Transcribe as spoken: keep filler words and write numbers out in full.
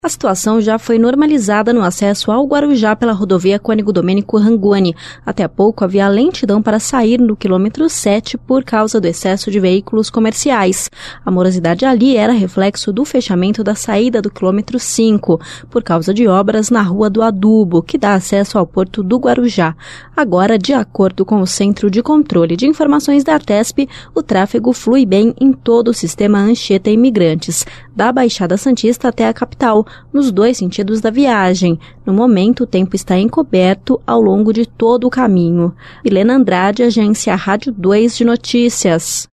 A situação já foi normalizada no acesso ao Guarujá pela rodovia Cônego Domênico Rangoni. Até há pouco havia lentidão para sair no quilômetro sete por causa do excesso de veículos comerciais. A morosidade ali era reflexo do fechamento da saída do quilômetro cinco, por causa de obras na Rua do Adubo, que dá acesso ao porto do Guarujá. Agora, de acordo com o Centro de Controle de Informações da Artesp, o tráfego flui bem em todo o sistema Anchieta Imigrantes, da Baixada Santista até a capital, nos dois sentidos da viagem. No momento, o tempo está encoberto ao longo de todo o caminho. Helena Andrade, Agência Rádio dois de Notícias.